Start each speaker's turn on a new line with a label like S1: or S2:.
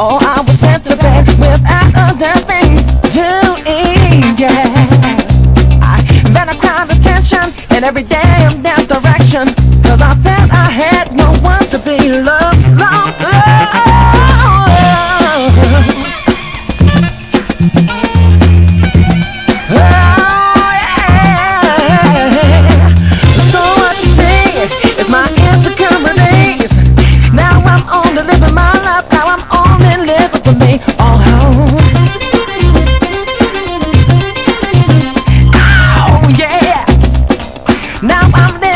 S1: Oh, I was sent to bed without a damn thing to eat, yeah. Then I cried attention in every damn direction, 'cause I felt I had no one to be loved, loved, loved. Now I'm there.